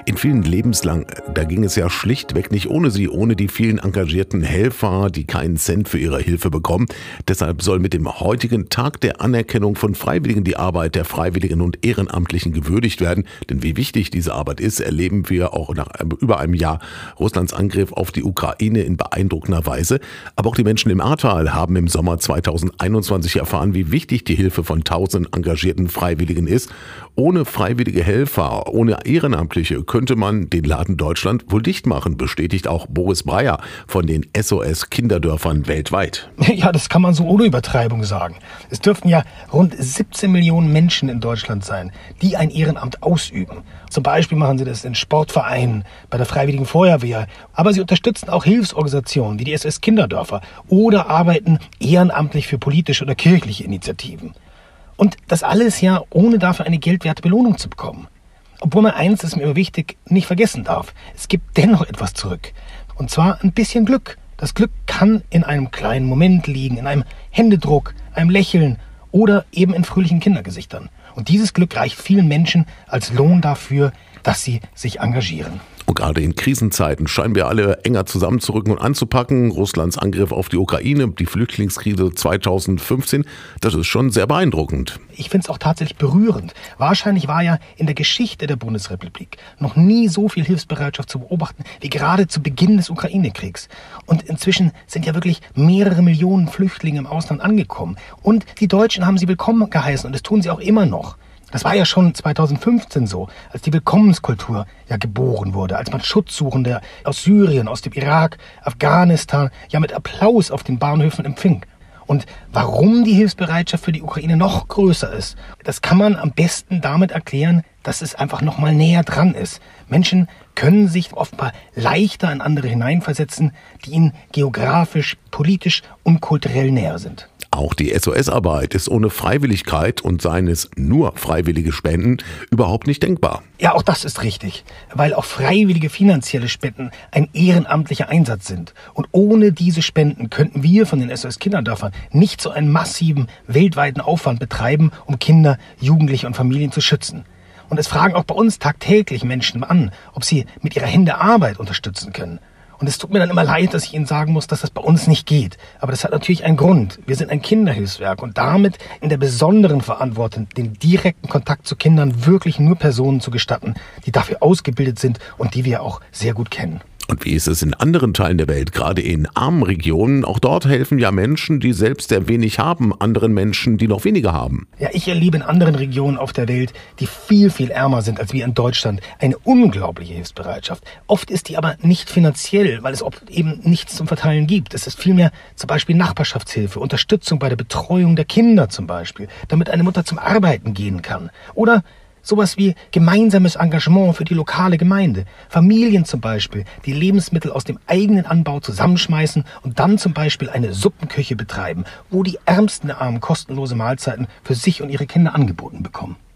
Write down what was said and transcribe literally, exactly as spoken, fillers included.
in vielen Lebenslang, da ging es ja schlichtweg nicht ohne sie, ohne die vielen engagierten Helfer, die keinen Cent für ihre Hilfe bekommen. Deshalb soll mit dem heutigen Tag der Anerkennung von Freiwilligen die Arbeit der Freiwilligen und Ehrenamtlichen gewürdigt werden. Denn wie wichtig diese Arbeit ist, erleben wir auch nach über einem Jahr Russlands Angriff auf die Ukraine in beeindruckender Weise. Aber auch die Menschen im Ahrtal haben im Sommer zweitausendeinundzwanzig erfahren, wie wichtig die Hilfe von tausenden engagierten Freiwilligen ist. Ohne freiwillige Helfer, ohne Ehrenamtliche könnte man den Laden Deutschland wohl dicht machen, bestätigt auch Boris Breyer von den S O S Kinderdörfern weltweit. Ja, das kann man so ohne Übertreibung sagen. Es dürften ja rund siebzehn Millionen Menschen in Deutschland sein, die ein Ehrenamt ausüben. Zum Beispiel machen sie das in Sportvereinen, bei der Freiwilligen Feuerwehr. Aber sie unterstützen auch Hilfsorganisationen wie die S O S Kinderdörfer oder arbeiten ehrenamtlich für politische oder kirchliche Initiativen. Und das alles ja ohne dafür eine geldwerte Belohnung zu bekommen. Obwohl man eins, das ist mir immer wichtig, nicht vergessen darf. Es gibt dennoch etwas zurück. Und zwar ein bisschen Glück. Das Glück kann in einem kleinen Moment liegen, in einem Händedruck, einem Lächeln oder eben in fröhlichen Kindergesichtern. Und dieses Glück reicht vielen Menschen als Lohn dafür, dass sie sich engagieren. Und gerade in Krisenzeiten scheinen wir alle enger zusammenzurücken und anzupacken. Russlands Angriff auf die Ukraine, die Flüchtlingskrise zweitausendfünfzehn, das ist schon sehr beeindruckend. Ich finde es auch tatsächlich berührend. Wahrscheinlich war ja in der Geschichte der Bundesrepublik noch nie so viel Hilfsbereitschaft zu beobachten wie gerade zu Beginn des Ukraine-Kriegs. Und inzwischen sind ja wirklich mehrere Millionen Flüchtlinge im Ausland angekommen. Und die Deutschen haben sie willkommen geheißen und das tun sie auch immer noch. Das war ja schon zweitausendfünfzehn so, als die Willkommenskultur ja geboren wurde, als man Schutzsuchende aus Syrien, aus dem Irak, Afghanistan ja mit Applaus auf den Bahnhöfen empfing. Und warum die Hilfsbereitschaft für die Ukraine noch größer ist, das kann man am besten damit erklären, dass es einfach noch mal näher dran ist. Menschen können sich offenbar leichter in andere hineinversetzen, die ihnen geografisch, politisch und kulturell näher sind. Auch die S O S-Arbeit ist ohne Freiwilligkeit und seien es nur freiwillige Spenden überhaupt nicht denkbar. Ja, auch das ist richtig, weil auch freiwillige finanzielle Spenden ein ehrenamtlicher Einsatz sind. Und ohne diese Spenden könnten wir von den S O S Kinderdörfern nicht so einen massiven weltweiten Aufwand betreiben, um Kinder, Jugendliche und Familien zu schützen. Und es fragen auch bei uns tagtäglich Menschen an, ob sie mit ihrer Hände Arbeit unterstützen können. Und es tut mir dann immer leid, dass ich Ihnen sagen muss, dass das bei uns nicht geht. Aber das hat natürlich einen Grund. Wir sind ein Kinderhilfswerk und damit in der besonderen Verantwortung, den direkten Kontakt zu Kindern wirklich nur Personen zu gestatten, die dafür ausgebildet sind und die wir auch sehr gut kennen. Und wie ist es in anderen Teilen der Welt, gerade in armen Regionen? Auch dort helfen ja Menschen, die selbst sehr wenig haben, anderen Menschen, die noch weniger haben. Ja, ich erlebe in anderen Regionen auf der Welt, die viel, viel ärmer sind als wir in Deutschland, eine unglaubliche Hilfsbereitschaft. Oft ist die aber nicht finanziell, weil es oft eben nichts zum Verteilen gibt. Es ist vielmehr zum Beispiel Nachbarschaftshilfe, Unterstützung bei der Betreuung der Kinder zum Beispiel, damit eine Mutter zum Arbeiten gehen kann. Oder sowas wie gemeinsames Engagement für die lokale Gemeinde. Familien zum Beispiel, die Lebensmittel aus dem eigenen Anbau zusammenschmeißen und dann zum Beispiel eine Suppenküche betreiben, wo die Ärmsten der Armen kostenlose Mahlzeiten für sich und ihre Kinder angeboten bekommen.